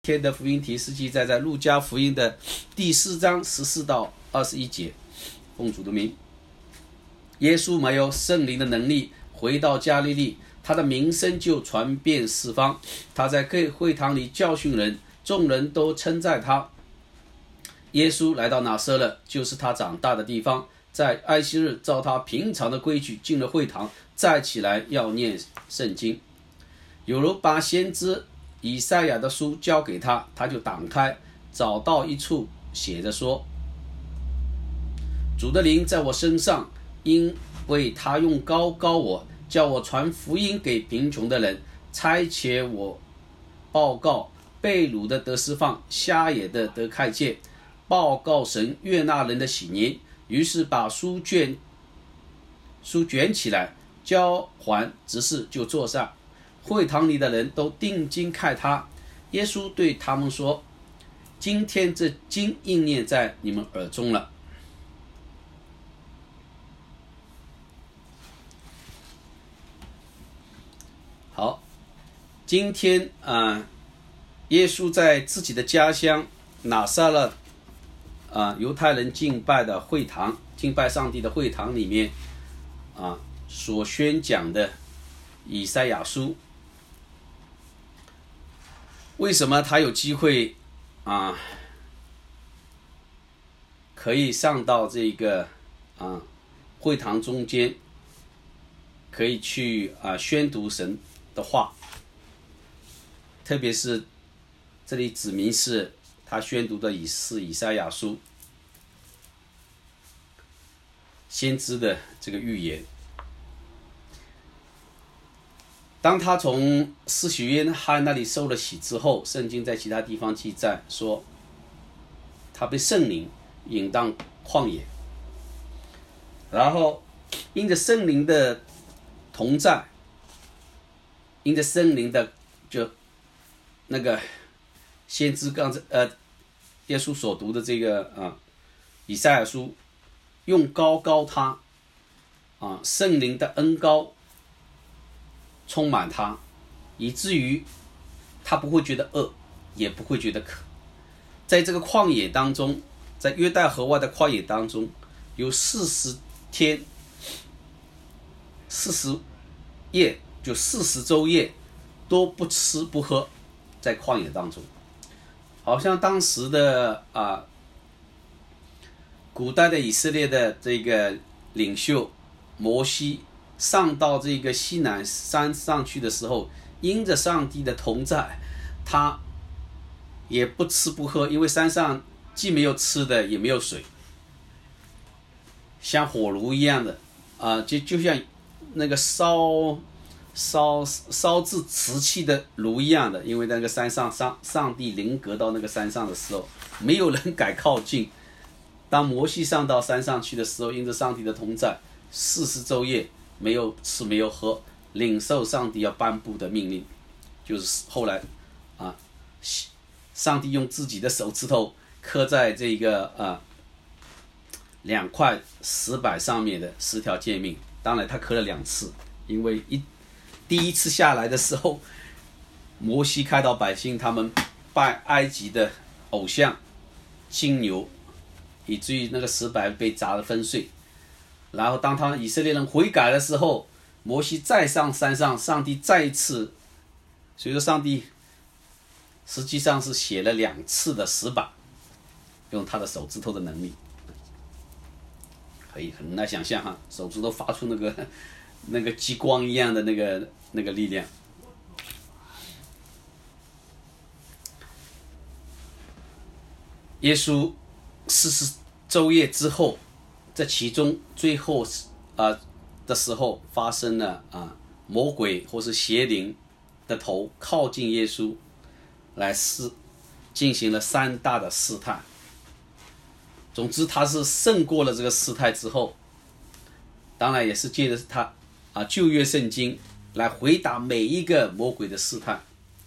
天的福音题是记载在路加福音的第4章14到21节。奉主的名，耶稣没有圣灵的能力回到加利利，他的名声就传遍四方。他在各会堂里教训人，众人都称赞他。耶稣来到拿撒勒，就是他长大的地方，在安息日照他平常的规矩进了会堂，站起来要念圣经。有人把先知以赛亚的书交给他，他就打开，找到一处写着说：主的灵在我身上，因为他用膏膏我，叫我传福音给贫穷的人，差遣我报告被掳的得释放，瞎眼的得看见，报告神悦纳人的喜年。于是把书卷起来，交还执事，就坐上。会堂里的人都定睛看他。耶稣对他们说：今天这经应验在你们耳中了。好，今天耶稣在自己的家乡拿撒勒犹太人敬拜的会堂，敬拜上帝的会堂里面所宣讲的以赛亚书。为什么他有机会可以上到这个会堂中间，可以去宣读神的话？特别是这里指明是他宣读的是以赛亚书，先知的这个预言。当他从施洗约翰那里受了洗之后，圣经在其他地方记载说，他被圣灵引到旷野，然后因着圣灵的同在，因着圣灵的就那个先知耶稣所读的这个以赛亚书，用膏膏他圣灵的恩膏充满他，以至于他不会觉得饿，也不会觉得渴。在这个旷野当中，在约旦河外的旷野当中，有40天40夜，就40昼夜都不吃不喝，在旷野当中。好像当时的古代的以色列的这个领袖摩西上到这个西南山上去的时候，因着上帝的同在，他也不吃不喝，因为山上既没有吃的也没有水，像火炉一样的就像那个烧制瓷器的炉一样的。因为那个山上上帝临格到那个山上的时候，没有人敢靠近。当摩西上到山上去的时候，因着上帝的同在，40昼夜没有吃没有喝，领受上帝要颁布的命令。就是后来上帝用自己的手指头刻在这个2块石板上面的10条诫命。当然他刻了2次，因为第一次下来的时候，摩西看到百姓他们拜埃及的偶像金牛，以至于那个石板被砸得粉碎。然后当他们以色列人悔改的时候，摩西再上山上，上帝再一次，所以说上帝实际上是写了2次的石板，用他的手指头的能力，可以很难想象手指头发出那个激光一样的那个力量。耶稣40昼夜之后，在其中最后的时候发生了魔鬼或是邪灵的头靠近耶稣，来进行了3大的试探。总之他是胜过了这个试探之后，当然也是借着他旧约圣经来回答每一个魔鬼的试探。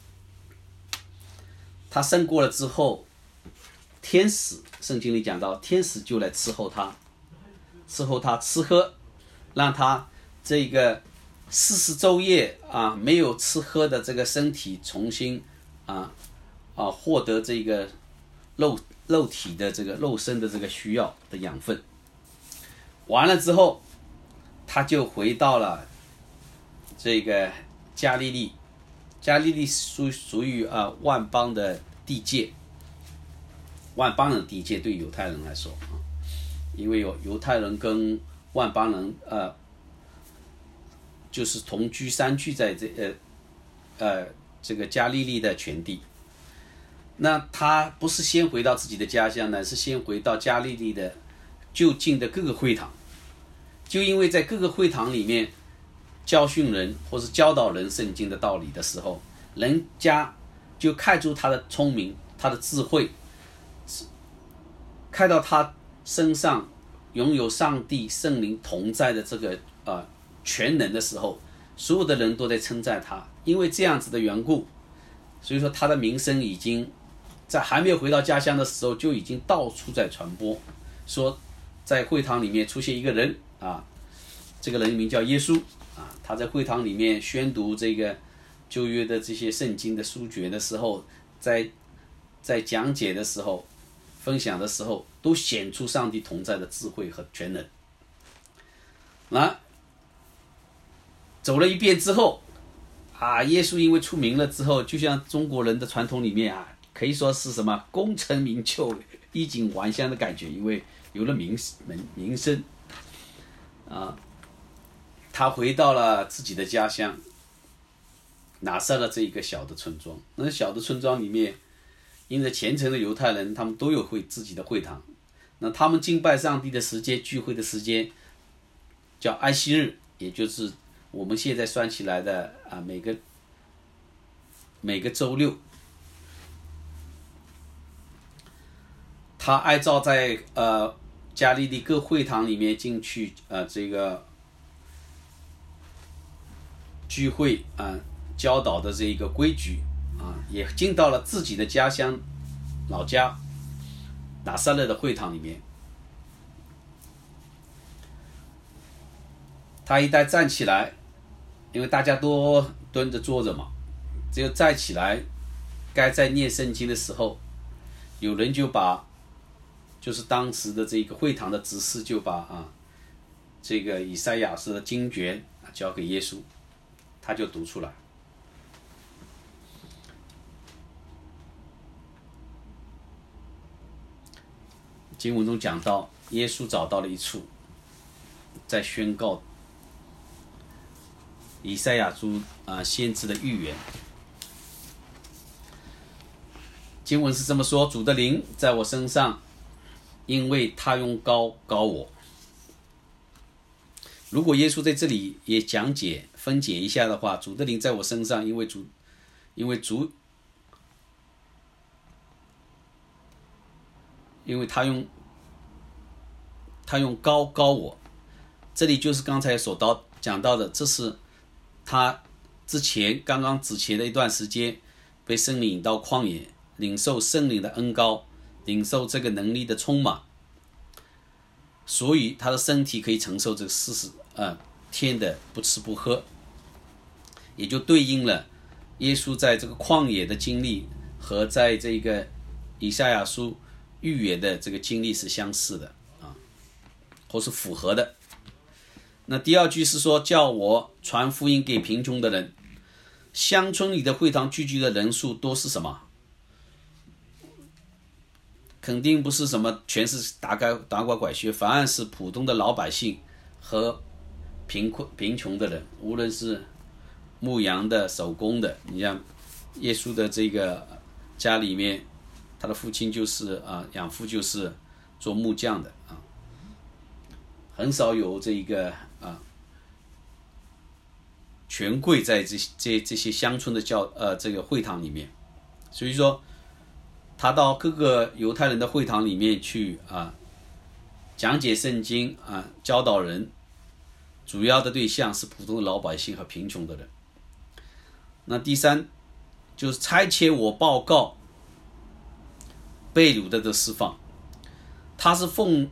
他胜过了之后，天使，圣经里讲到天使就来伺候他吃喝，让他这个40昼夜没有吃喝的这个身体重新获得这个肉体的这个肉身的这个需要的养分。完了之后，他就回到了这个加利利。加利利属于万邦的地界，万邦人的地界对犹太人来说因为有犹太人跟万邦人就是同居三居在这个加利利的全地。那他不是先回到自己的家乡呢，是先回到加利利的就近的各个会堂，就因为在各个会堂里面教训人或是教导人圣经的道理的时候，人家就看出他的聪明，他的智慧，看到他身上拥有上帝圣灵同在的这个全能的时候，所有的人都在称赞他。因为这样子的缘故，所以说他的名声已经在还没有回到家乡的时候就已经到处在传播，说在会堂里面出现一个人这个人名叫耶稣他在会堂里面宣读这个旧约的这些圣经的书卷的时候，在讲解的时候，分享的时候，都显出上帝同在的智慧和全能。那走了一遍之后耶稣因为出名了之后，就像中国人的传统里面可以说是什么功成名就、衣锦还乡的感觉，因为有了名声他回到了自己的家乡拿撒勒这一个小的村庄。那小的村庄里面，因为虔诚的犹太人，他们都有自己的会堂。那他们敬拜上帝的时间、聚会的时间叫安息日，也就是我们现在算起来的每个周六。他按照在加利利各会堂里面进去这个聚会教导的这一个规矩也进到了自己的家乡老家拿撒勒的会堂里面。他一旦站起来，因为大家都蹲着坐着嘛，只有站起来该在念圣经的时候，有人就把就是当时的这个会堂的执事就把这个以赛亚书的经卷交给耶稣，他就读出来。经文中讲到，耶稣找到了一处，在宣告以赛亚书先知的预言。经文是这么说：主的灵在我身上，因为他用膏膏我。如果耶稣在这里也讲解分解一下的话，主的灵在我身上，因为他用膏膏我，这里就是刚才所讲到的，这是他之前的一段时间被圣灵引到旷野，领受圣灵的恩膏，领受这个能力的充满，所以他的身体可以承受这40天的不吃不喝，也就对应了耶稣在这个旷野的经历和在这个以赛亚书预言的这个经历是相似的或是符合的。那第二句是说，叫我传福音给贫穷的人。乡村里的会堂聚集的人数都是什么？肯定不是什么全是达官拐削，反而是普通的老百姓和贫穷的人，无论是牧羊的、手工的。你像耶稣的这个家里面，他的父亲就是养父就是做木匠的很少有这个权贵在这些乡村的这个会堂里面。所以说他到各个犹太人的会堂里面去讲解圣经教导人，主要的对象是普通的老百姓和贫穷的人。那第三就是差遣我报告被掳的释放。他是奉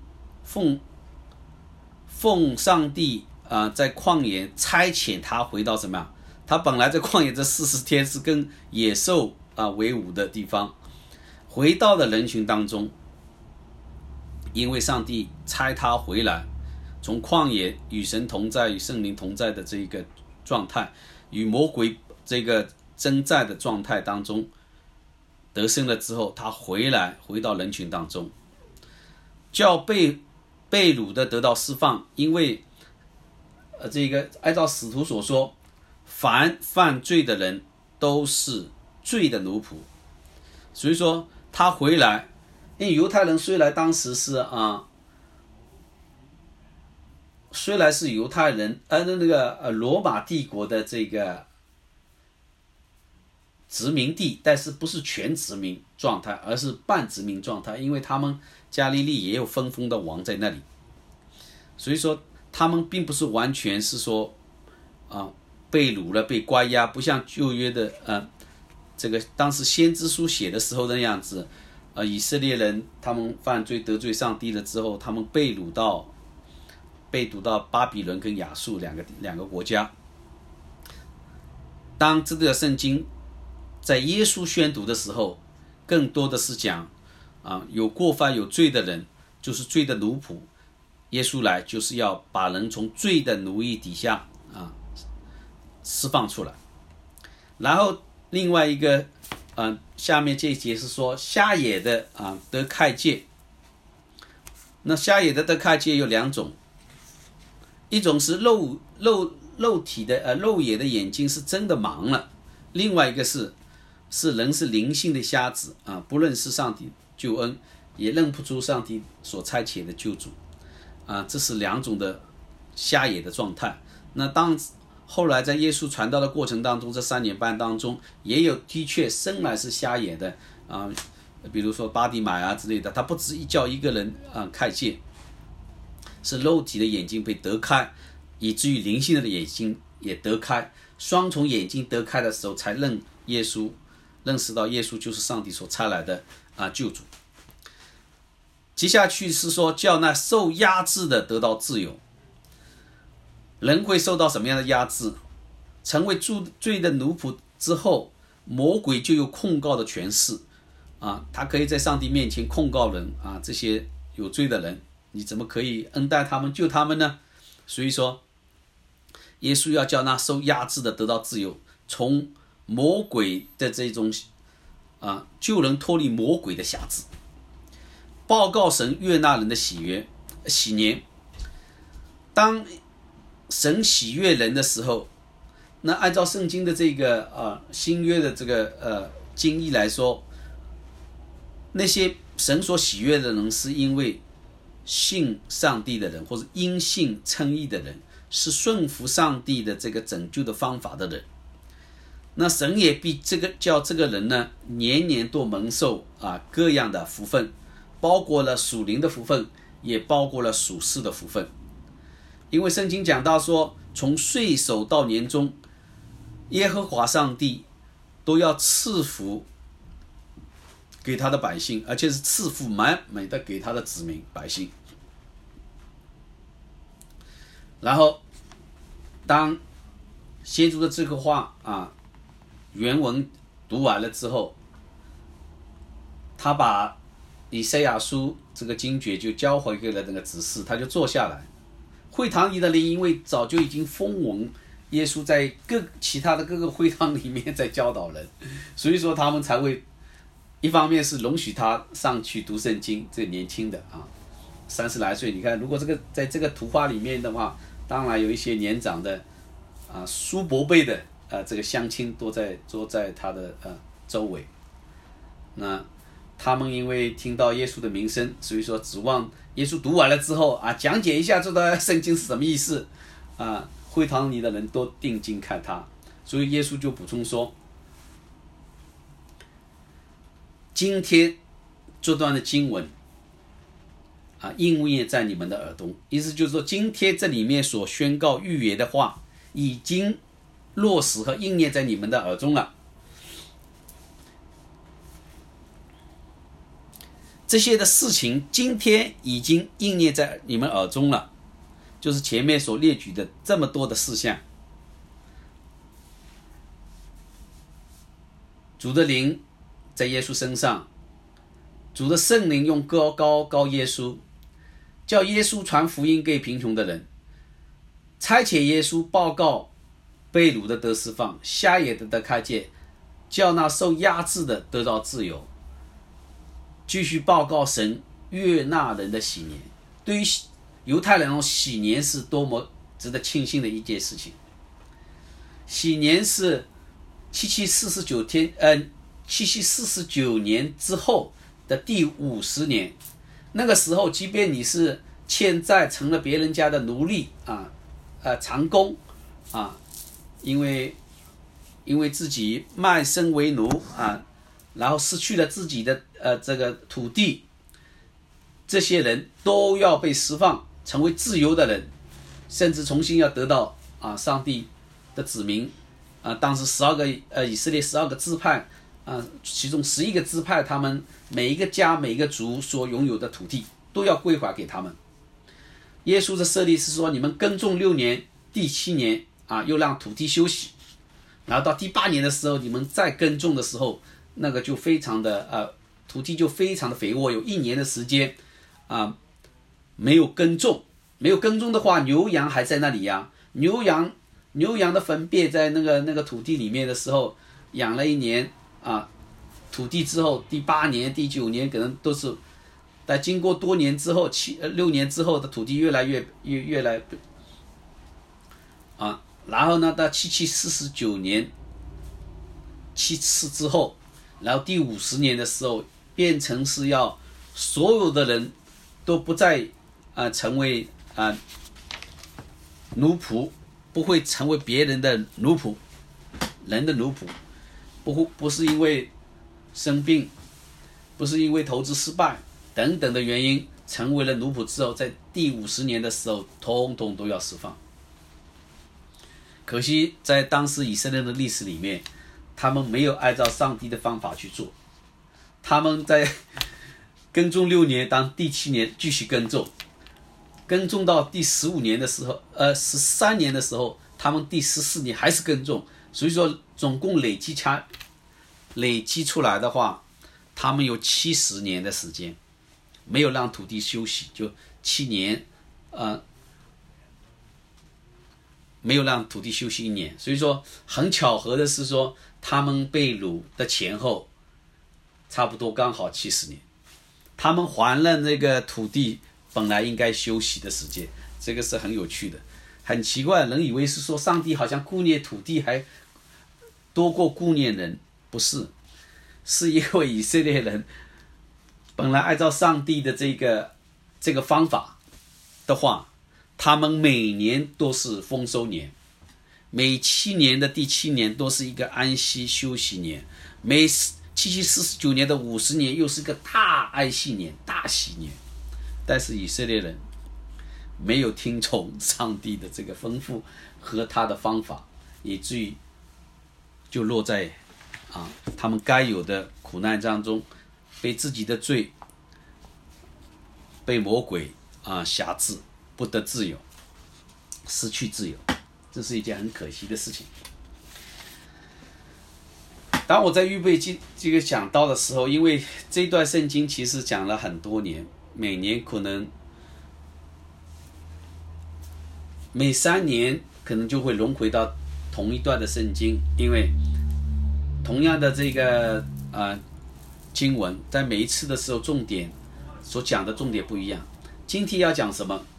上帝在旷野差遣他回到什么呀？他本来在旷野这40天是跟野兽为伍的地方，回到了人群当中。因为上帝差他回来，从旷野与神同在、与圣灵同在的这个状态，与魔鬼这个征战的状态当中得胜了之后，他回到人群当中，叫被掳的得到释放。因为这个按照使徒所说，凡犯罪的人都是罪的奴仆，所以说他回来。因为犹太人虽然当时是虽然是犹太人，罗马帝国的这个殖民地，但是不是全殖民状态，而是半殖民状态，因为他们加利利也有分封的王在那里，所以说他们并不是完全是说被掳了、被关押，不像旧约的这个当时先知书写的时候的样子。以色列人他们犯罪得罪上帝了之后，他们被掳到巴比伦跟亚述两个国家。当这个圣经在耶稣宣读的时候，更多的是讲有过犯有罪的人就是罪的奴仆，耶稣来就是要把人从罪的奴役底下释放出来。然后另外一个下面这一节是说瞎眼的得看见。那瞎眼的得看见有两种，一种是肉体的肉眼的眼睛是真的盲了，另外一个是人是灵性的瞎子不认识上帝救恩，也认不出上帝所差遣的救主这是两种的瞎眼的状态。那后来在耶稣传道的过程当中，这3年半当中，也有的确生来是瞎眼的比如说巴底买之类的，他不止叫一个人看见，是肉体的眼睛被得开，以至于灵性的眼睛也得开，双重眼睛得开的时候，才认识到耶稣就是上帝所差来的救主。接下去是说叫那受压制的得到自由。人会受到什么样的压制？成为罪的奴仆之后，魔鬼就有控告的权势他可以在上帝面前控告人这些有罪的人，你怎么可以恩待他们救他们呢？所以说耶稣要叫那受压制的得到自由，从魔鬼的这种救人脱离魔鬼的辖制，报告神悦纳人的喜年。当神喜悦人的时候，那按照圣经的这个新约的这个经义来说，那些神所喜悦的人是因为信上帝的人，或者因信称义的人，是顺服上帝的这个拯救的方法的人。那神也必叫这个人呢，年年都蒙受各样的福分，包括了属灵的福分，也包括了属世的福分。因为圣经讲到说，从岁首到年终，耶和华上帝都要赐福给他的百姓，而且是赐福满满的给他的子民百姓。然后当先知的这个话原文读完了之后，他把以赛亚书这个经诀就交回给了那个执事，他就坐下来。会堂里的人因为早就已经风闻耶稣在其他的各个会堂里面在教导人，所以说他们才会一方面是容许他上去读圣经，这年轻的30来岁，你看如果在这个图画里面的话，当然有一些年长的叔伯辈的这个乡亲都坐在他的周围。那他们因为听到耶稣的名声，所以说指望耶稣读完了之后讲解一下这段圣经是什么意思会堂里的人都定睛看他，所以耶稣就补充说，今天这段的经文应验在你们的耳中，意思就是说今天这里面所宣告预言的话已经落实和应验在你们的耳中了。这些的事情今天已经应验在你们耳中了，就是前面所列举的这么多的事项， 主的灵在耶稣身上，主的圣灵用高耶稣，叫耶稣传福音给贫穷的人，差遣耶稣报告被掳的得释放，瞎眼的得看见，叫那受压制的得到自由，继续报告神悦纳人的喜年。对于犹太人喜年是多么值得庆幸的一件事情。喜年是749年之后的第50年，那个时候即便你是欠债成了别人家的奴隶长工因为自己卖身为奴然后失去了自己的这个土地，这些人都要被释放，成为自由的人，甚至重新要得到上帝的子民当时12个以色列12个支派其中11个支派，他们每一个家每一个族所拥有的土地都要归还给他们。耶稣的设立是说，你们耕种6年，第7年又让土地休息，然后到第8年的时候，你们再耕种的时候，那个就非常的土地就非常的肥沃，有1年的时间没有耕种。没有耕种的话，牛羊还在那里呀。牛羊的粪便在那个土地里面的时候，养了1年土地之后，第8年第9年可能都是，但经过多年之后6年之后的土地越来然后呢到749年7次之后，然后第50年的时候变成是要所有的人都不再成为奴仆，不会成为别人的奴仆，人的奴仆，不是因为生病，不是因为投资失败等等的原因成为了奴仆之后，在第50年的时候统统都要释放。可惜在当时以色列的历史里面，他们没有按照上帝的方法去做，他们在耕种6年，当第7年继续耕种到第15年的时候13年的时候，他们第14年还是耕种，所以说总共累积出来的话，他们有70年的时间没有让土地休息，就7年没有让土地休息1年。所以说很巧合的是说，他们被掳的前后差不多刚好70年，他们还了那个土地本来应该休息的时间，这个是很有趣的，很奇怪。人以为是说上帝好像顾念土地还多过顾念人，不是，是因为以色列人本来按照上帝的这个方法的话，他们每年都是丰收年，每7年的第7年都是一个安息休息年，每749年的50年又是个大安息年、大喜年。但是以色列人没有听从上帝的这个吩咐和他的方法，以至于就落在他们该有的苦难当中，被自己的罪，被魔鬼辖制，不得自由，失去自由，这是一件很可惜的事情。当我在预备这个讲道的时候，因为这段圣经其实讲了很多年，每年可能每3年可能就会轮回到同一段的圣经，因为同样的这个经文在每一次的时候重点所讲的重点不一样。今天要讲什么？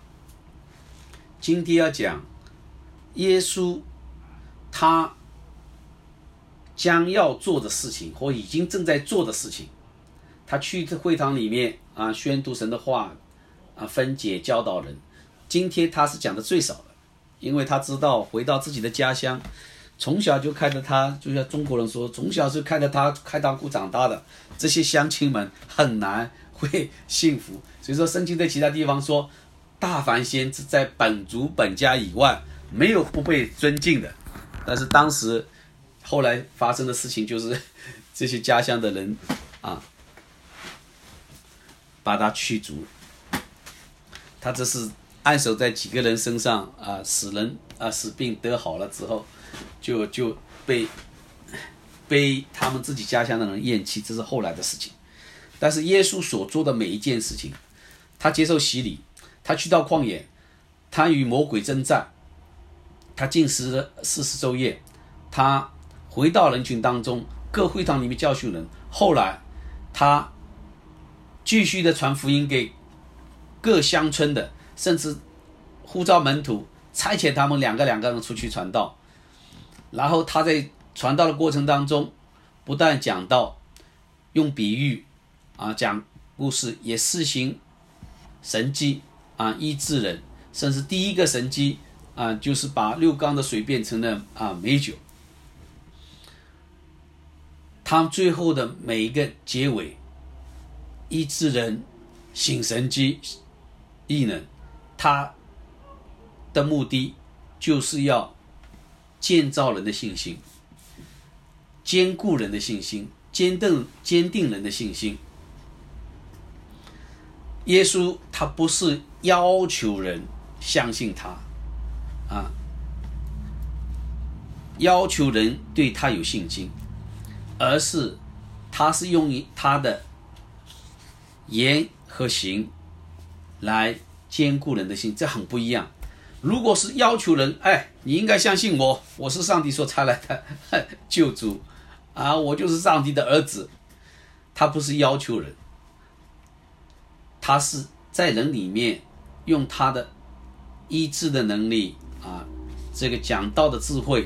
今天要讲耶稣他将要做的事情，或已经正在做的事情。他去会堂里面宣读神的话分解教导人。今天他是讲的最少的，因为他知道回到自己的家乡，从小就看着他，就像中国人说，从小就看着他开膛骨长大的这些乡亲们很难会幸福。所以说圣经在其他地方说，大凡先知在本族本家以外没有不被尊敬的。但是当时后来发生的事情就是这些家乡的人把他驱逐，他这是按手在几个人身上死病得好了之后，就被被他们自己家乡的人厌弃，这是后来的事情。但是耶稣所做的每一件事情，他接受洗礼，他去到旷野，他与魔鬼征战，他禁食了40昼夜，他回到人群当中，各会堂里面教训人，后来他继续的传福音给各乡村的，甚至呼召门徒，差遣他们两个人出去传道。然后他在传道的过程当中，不但讲道，用比喻讲故事，也施行神迹医治人，甚至第一个神迹就是把6缸的水变成了美酒。他最后的每一个结尾，医治人，行神迹异能，他的目的就是要建造人的信心，坚固人的信心，坚定人的信心。耶稣他不是要求人相信他要求人对他有信心，而是他是用他的言和行来坚固人的心，这很不一样。如果是要求人，你应该相信我，我是上帝所差来的救主我就是上帝的儿子，他不是要求人，他是在人里面用他的医治的能力这个讲道的智慧，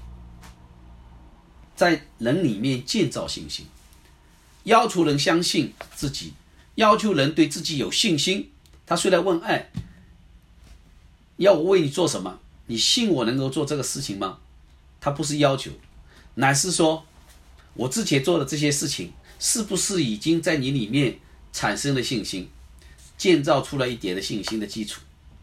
在人里面建造信心，要求人相信自己，要求人对自己有信心。他虽然问要我为你做什么，你信我能够做这个事情吗？他不是要求，乃是说我之前做的这些事情是不是已经在你里面产生了信心，建造出了一点的信心的基础。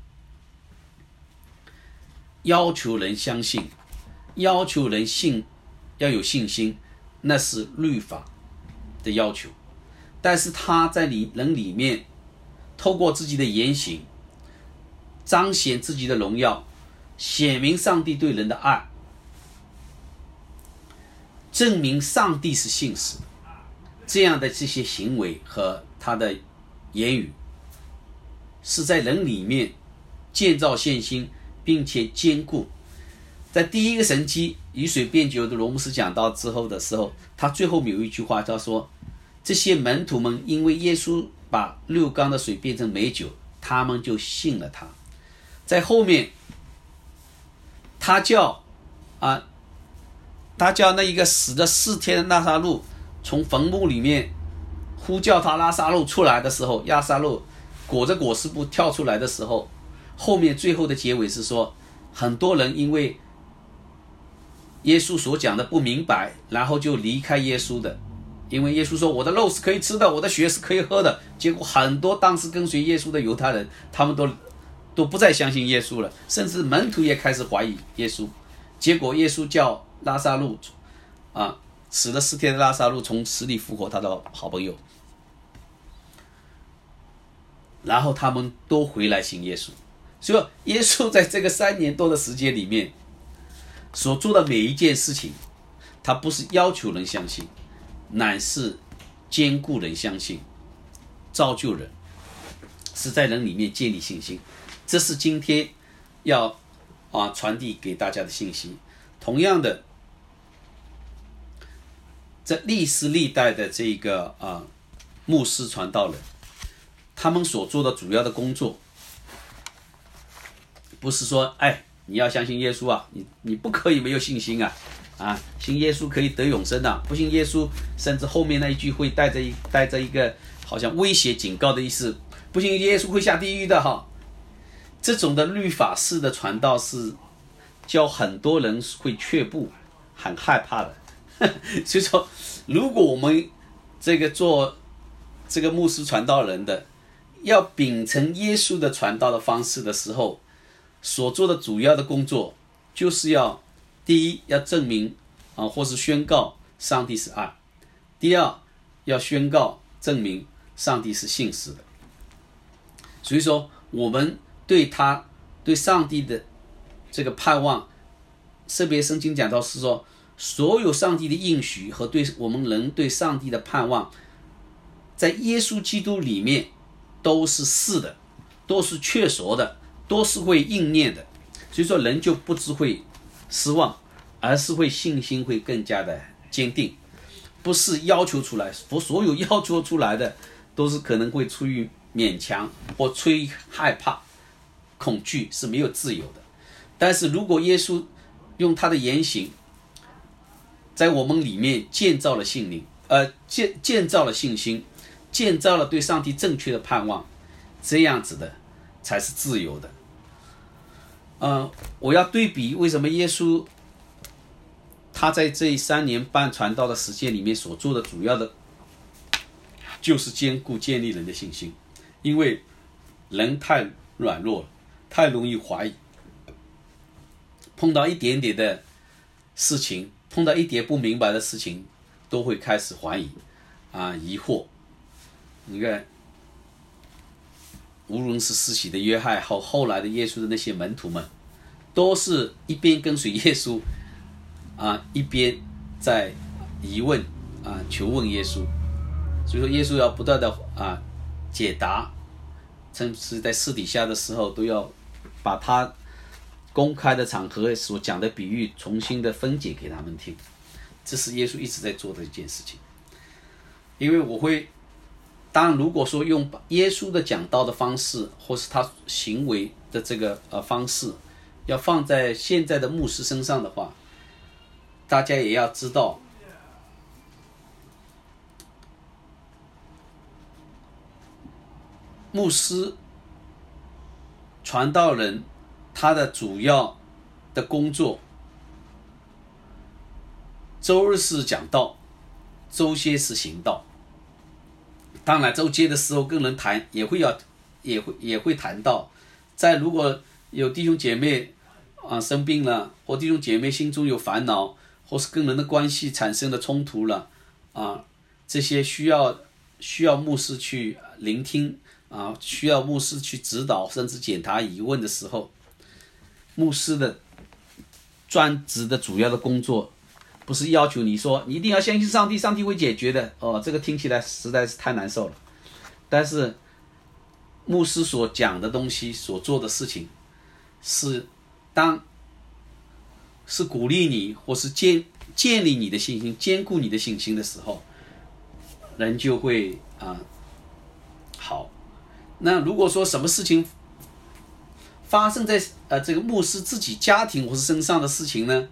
要求人相信，要求人要有信心，那是律法的要求。但是他在人里面透过自己的言行彰显自己的荣耀，显明上帝对人的爱，证明上帝是信实的。这样的这些行为和他的言语是在人里面建造信心，并且坚固。在第一个神迹以水变酒的罗姆斯讲到之后的时候，他最后有一句话，他说这些门徒们因为耶稣把6缸的水变成美酒，他们就信了他。在后面他叫那一个死了4天的拉撒路从坟墓里面呼叫他拉撒路出来的时候，拉撒路裹着裹尸布跳出来的时候，后面最后的结尾是说，很多人因为耶稣所讲的不明白，然后就离开耶稣的。因为耶稣说我的肉是可以吃的，我的血是可以喝的，结果很多当时跟随耶稣的犹太人，他们都不再相信耶稣了，甚至门徒也开始怀疑耶稣。结果耶稣叫拉撒路死了4天的拉撒路从死里复活，他的好朋友，然后他们都回来信耶稣。所以耶稣在这个3年多的时间里面所做的每一件事情，他不是要求人相信，乃是坚固人相信，造就人，是在人里面建立信心。这是今天要传递给大家的信息。同样的，在历史历代的这个牧师传道人，他们所做的主要的工作，不是说你要相信耶稣你不可以没有信心信耶稣可以得永生不信耶稣，甚至后面那一句会带着一个好像威胁警告的意思，不信耶稣会下地狱的这种的律法式的传道是叫很多人会却步，很害怕的所以说如果我们这个做这个牧师传道人的，要秉承耶稣的传道的方式的时候，所做的主要的工作就是要第一要证明或是宣告上帝是爱，第二要宣告证明上帝是信实的。所以说我们对上帝的这个盼望，特别圣经讲到是说所有上帝的应许和对我们人对上帝的盼望，在耶稣基督里面都是是的，都是确凿的，都是会应验的。所以说人就不只会失望，而是会信心会更加的坚定，不是要求出来，所有要求出来的都是可能会出于勉强或出于害怕恐惧，是没有自由的。但是如果耶稣用他的言行在我们里面建造了信灵，建造了信心，建造了对上帝正确的盼望，这样子的才是自由的。我要对比为什么耶稣他在这3年半传道的时间里面所做的主要的就是坚固建立人的信心，因为人太软弱了，太容易怀疑，碰到一点点的事情，碰到一点不明白的事情都会开始怀疑疑惑。你看无论是施洗的约翰后来的耶稣的那些门徒们，都是一边跟随耶稣一边在疑问求问耶稣。所以说耶稣要不断的解答，甚至在私底下的时候都要把他公开的场合所讲的比喻重新的分解给他们听。这是耶稣一直在做的一件事情。因为当然如果说用耶稣的讲道的方式，或是他行为的这个方式要放在现在的牧师身上的话，大家也要知道，牧师传道人他的主要的工作，周日是讲道，周歇是行道。当然周歇的时候跟人谈也会谈到，如果有弟兄姐妹生病了，或弟兄姐妹心中有烦恼，或是跟人的关系产生了冲突了这些需要牧师去聆听需要牧师去指导甚至解答疑问的时候，牧师的专职的主要的工作不是要求你说你一定要相信上帝，上帝会解决的这个听起来实在是太难受了。但是牧师所讲的东西，所做的事情是鼓励你，或是建立你的信心，坚固你的信心的时候，人就会好。那如果说什么事情发生在这个牧师自己家庭或是身上的事情呢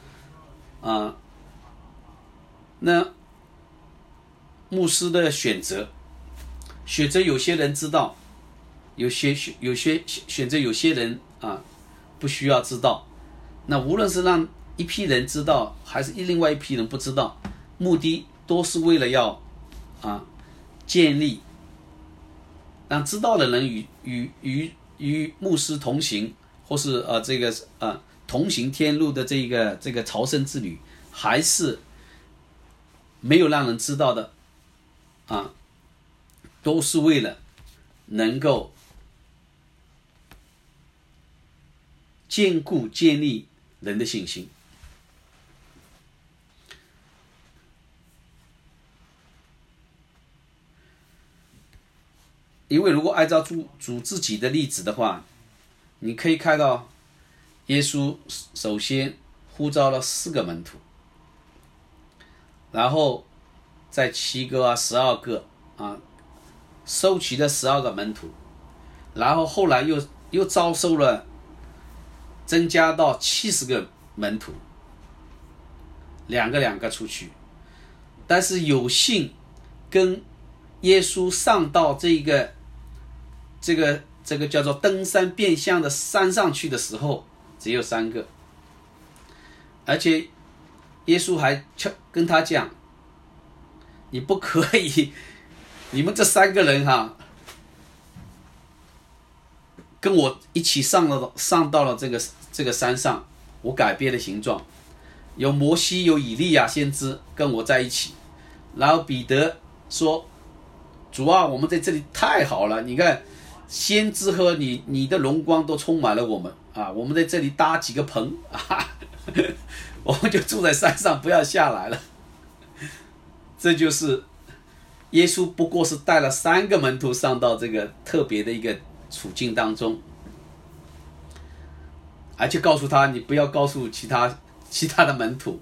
那牧师的选择有些人知道，有些选择有些人不需要知道。那无论是让一批人知道，还是另外一批人不知道，目的都是为了要建立，让知道的人与牧师同行，或是同行天路的这个朝圣之旅，还是没有让人知道的都是为了能够坚固建立人的信心。因为如果按照主自己的例子的话，你可以看到耶稣首先呼召了4个门徒，然后在7个12个收齐了12个门徒，然后后来又招收了，增加到70个门徒，2个出去。但是有幸跟耶稣上到这个叫做登山变相的山上去的时候，只有3个。而且耶稣还跟他讲，你不可以，你们这3个人跟我一起上到了这个山上，我改变了形状，有摩西有以利亚先知跟我在一起。然后彼得说，主啊，我们在这里太好了，你看先知和你的荣光都充满了我们啊，我们在这里搭几个棚啊，我们就住在山上，不要下来了。这就是耶稣不过是带了3个门徒上到这个特别的一个处境当中，而且告诉他，你不要告诉其他的门徒，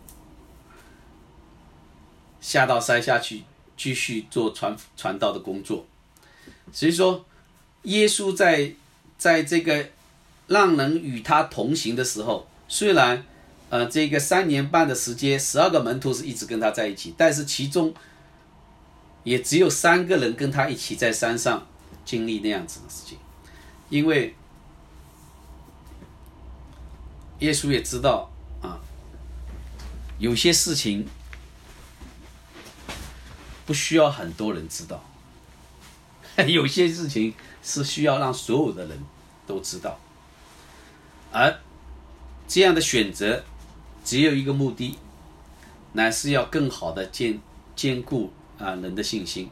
下到山下去继续做传道的工作。所以说，耶稣在这个让人与他同行的时候，虽然这个3年半的时间，12个门徒是一直跟他在一起，但是其中也只有3个人跟他一起在山上经历那样子的事情。因为耶稣也知道啊，有些事情不需要很多人知道，有些事情是需要让所有的人都知道，而这样的选择只有一个目的，乃是要更好的兼顾人的信心，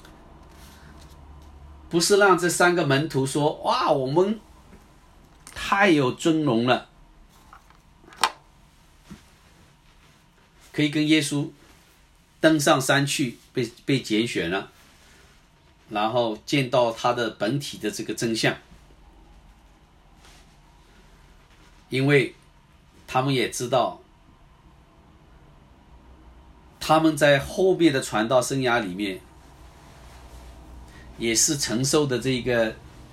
不是让这3个门徒说，哇，我们太有尊荣了，可以跟耶稣登上山去，被拣选了，然后见到他的本体的这个真相。因为他们也知道，他们在后面的传道生涯里面也是承受的这个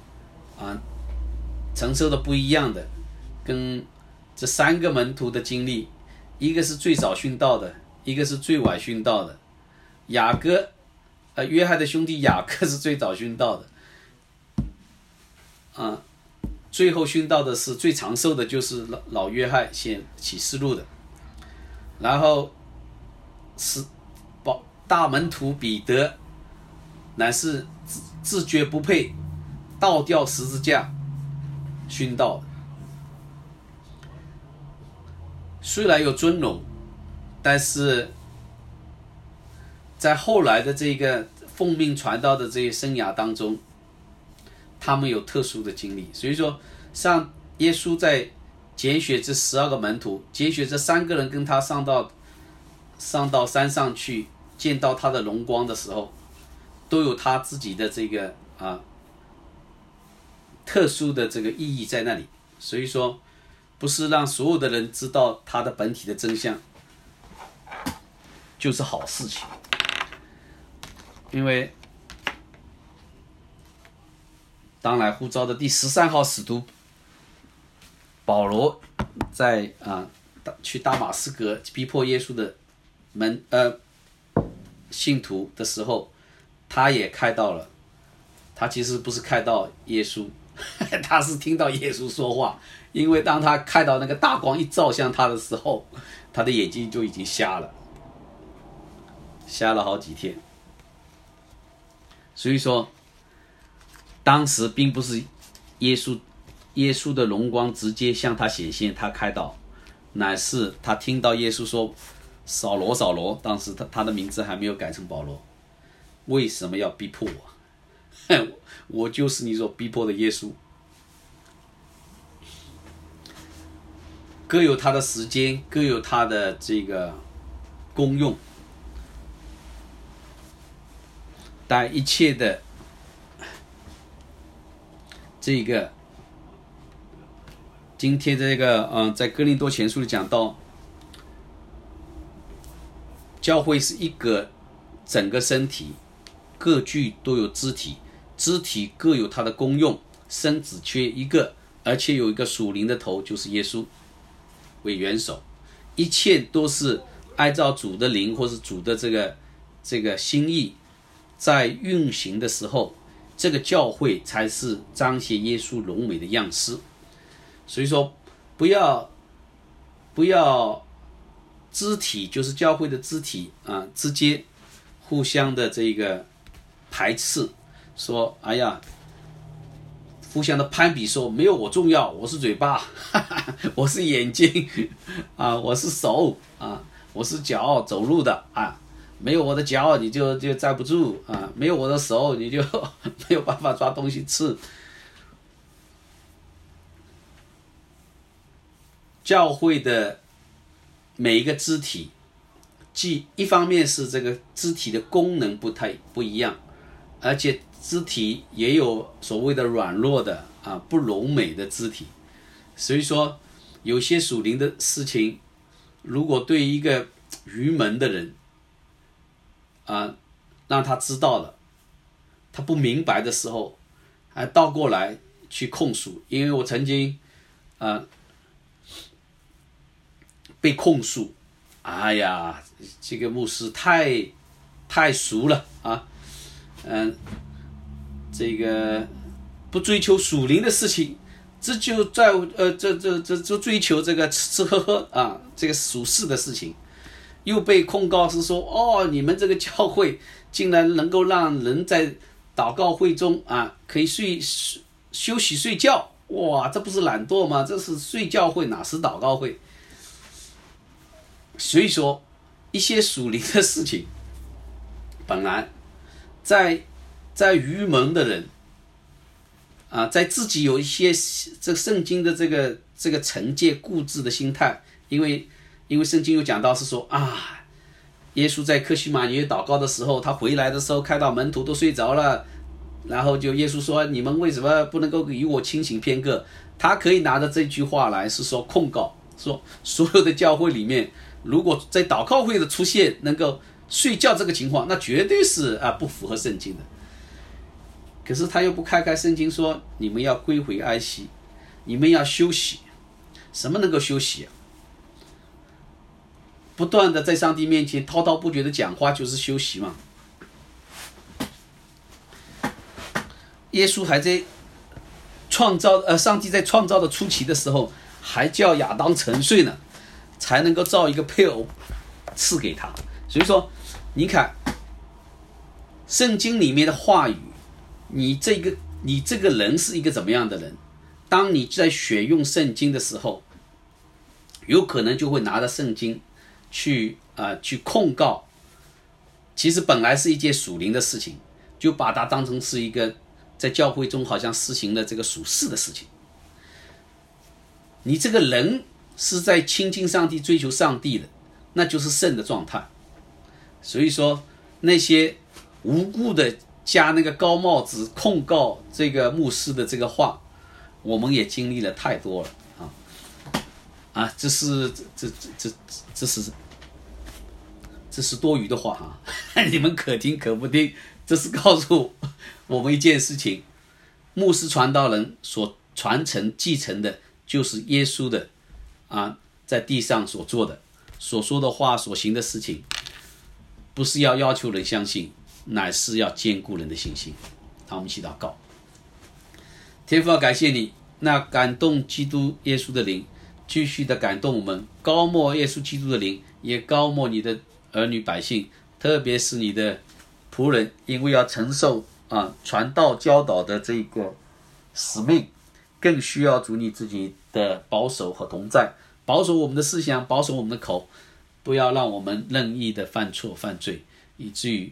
承受的不一样的，跟这3个门徒的经历，一个是最早殉道的，一个是最晚殉道的。约翰的兄弟雅各是最早殉道的，最后殉道的是最长寿的，就是老约翰写启示录的。然后是大门徒彼得，乃是自觉不配，倒吊十字架殉道的。虽然有尊荣，但是在后来的这个奉命传道的这些生涯当中，他们有特殊的经历。所以说，像耶稣在拣选这12个门徒，拣选这3个人跟他上到山上去见到他的荣光的时候，都有他自己的这个特殊的这个意义在那里。所以说，不是让所有的人知道他的本体的真相，就是好事情。因为当来呼召的第13号使徒保罗在去大马士革逼迫耶稣的信徒的时候，他也看到了，他其实不是看到耶稣，他是听到耶稣说话。因为当他看到那个大光一照向他的时候，他的眼睛就已经瞎了好几天。所以说，当时并不是耶稣的荣光直接向他显现，他看到，乃是他听到耶稣说，扫罗扫罗，当时他的名字还没有改成保罗，为什么要逼迫我？我就是你所逼迫的耶稣。各有他的时间，各有他的这个功用，但一切的这个今天这个在哥林多前书里讲到，教会是一个整个身体，各具都有肢体，肢体各有它的功用，身子缺一个，而且有一个属灵的头，就是耶稣为元首。一切都是按照主的灵或是主的这个心意在运行的时候，这个教会才是彰显耶稣荣美的样式。所以说不要肢体，就是教会的肢体之间互相的这个排斥，说哎呀，互相的攀比，说没有我重要，我是嘴巴，我是眼睛我是手我是脚走路的没有我的脚你就站不住没有我的手你就没有办法抓东西吃。 教会的每一个肢体，既一方面是这个肢体的功能不一样，而且肢体也有所谓的软弱的不柔美的肢体。所以说有些属灵的事情，如果对一个愚蒙的人让他知道了，他不明白的时候，还倒过来去控诉。因为我曾经被控诉，哎呀，这个牧师太俗了这个不追求属灵的事情，这就在这追求这个吃吃喝喝这个属世的事情。又被控告是说，你们这个教会竟然能够让人在祷告会中可以休息睡觉，哇，这不是懒惰吗？这是睡觉会，哪是祷告会？所以说一些属灵的事情，本来在愚蒙的人在自己有一些这圣经的这个惩戒固执的心态，因为圣经有讲到是说耶稣在客西马尼园祷告的时候，他回来的时候看到门徒都睡着了，然后就耶稣说，你们为什么不能够与我清醒片刻？他可以拿着这句话来是说控告，说所有的教会里面，如果在祷告会的出现能够睡觉这个情况，那绝对是不符合圣经的。可是他又不开圣经说，你们要归回安息，你们要休息。什么能够休息不断的在上帝面前滔滔不绝的讲话就是休息嘛。耶稣还在上帝在创造的初期的时候，还叫亚当沉睡呢，才能够造一个配偶赐给他。所以说你看圣经里面的话语，你这个人是一个怎么样的人，当你在选用圣经的时候，有可能就会拿着圣经去控告，其实本来是一件属灵的事情，就把它当成是一个在教会中好像施行了这个属世的事情。你这个人是在亲近上帝追求上帝的，那就是圣的状态。所以说那些无故的加那个高帽子控告这个牧师的这个话，我们也经历了太多了这是多余的话你们可听可不听。这是告诉我们一件事情，牧师传道人所传承继承的就是耶稣的在地上所做的所说的话所行的事情，不是要求人相信，乃是要坚固人的信心。好，我们一起祷告。天父，感谢你那感动基督耶稣的灵，继续的感动我们，高莫耶稣基督的灵，也高莫你的儿女百姓，特别是你的仆人，因为要承受传道教导的这个使命，更需要主你自己的保守和同在，保守我们的思想，保守我们的口，不要让我们任意的犯错犯罪，以至于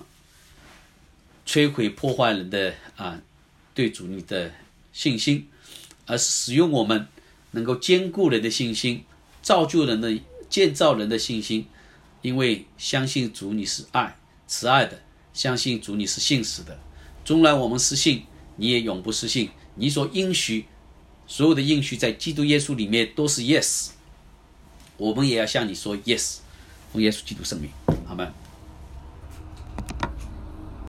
摧毁破坏人的对主你的信心，而使用我们能够坚固人的信心，造就人的建造人的信心。因为相信主你是爱慈爱的，相信主你是信实的，纵然我们失信，你也永不失信。你所应许所有的应许在基督耶稣里面都是 yes， 我们也要向你说 yes。 奉耶稣基督圣名，阿们。